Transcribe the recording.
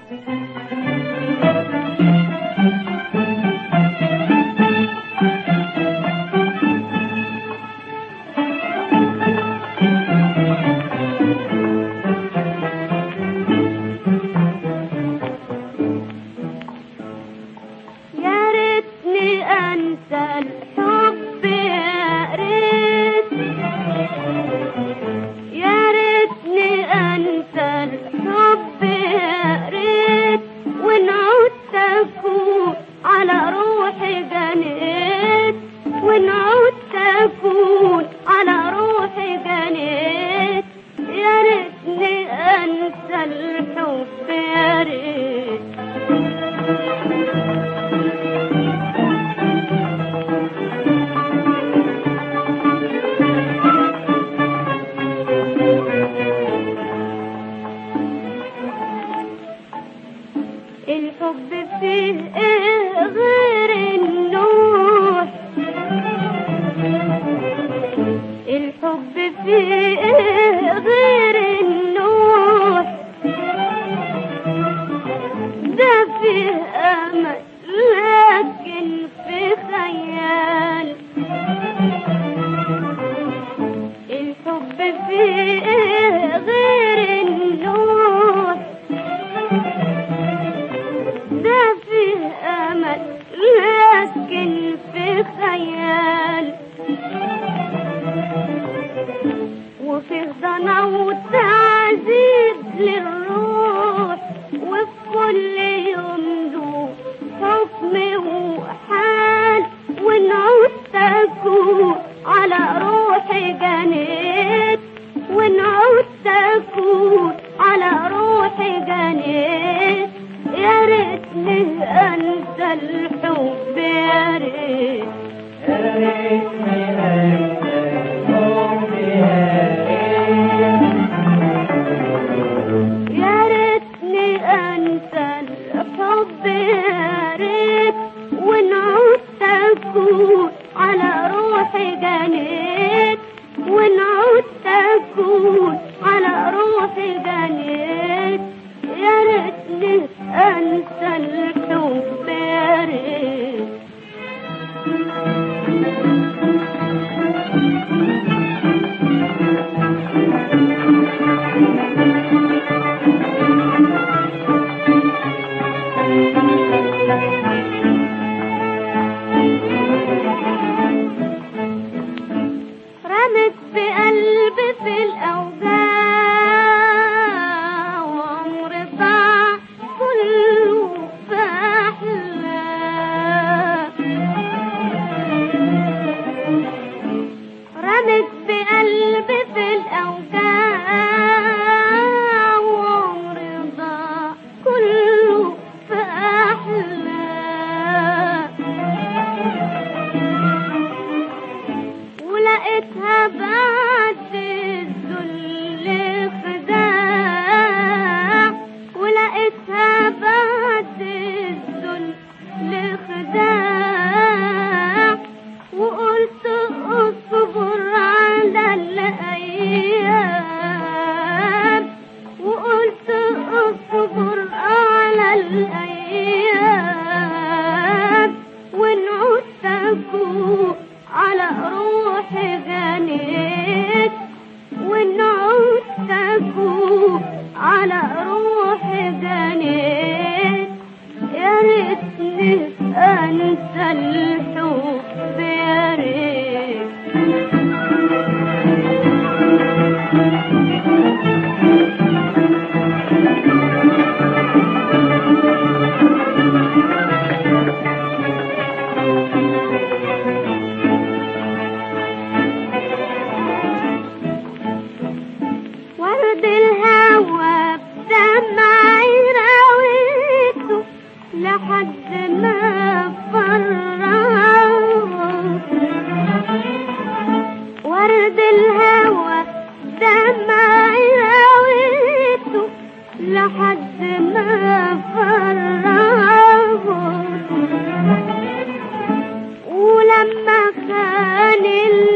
الحب فيه ايه غير النوح؟ الحب فيه ايه غير النوح؟ ده فيه امل لكن في خيال. الحب فيه ايه غير النوح؟ ده فيه امل لكن في خيال. وفيه ضنا وتعذيب للروح، وفي كل يوم له حكم وحال. ونعود تكون على روحي جنيت، ونعود تكون على روحي جنيت. يا ريتني انسى الحب، يا ريت يا ريتني انسى الحب، يا ريتني انسى الحب، يا ريت. ونعود تكون على روحي جنيت، ونعود تكون على روحي جنيت. يا ريتني انسى الحب، يا ريت. رمت بقلبي في الأوجاع، وعمري ضاع كله في أحلام. رمت بقلبي في الأوجاع، وعمري ضاع كله في أحلام. ولقيتها بعد الذل خداع، ولقيتها بعد الذل خداع. وقلت اصبر على الأيام، وقلت اصبر على الأيام. ونعود تكون على روحي جنيت، ونعود تكون على روحي جنيت. يا ريتني انسى الحب، يا ريت. ورد الهوى بدمعي راويته لحد ما فرغ. ورد الهوى بدمعي راويته لحد ما فرغ. ولما خان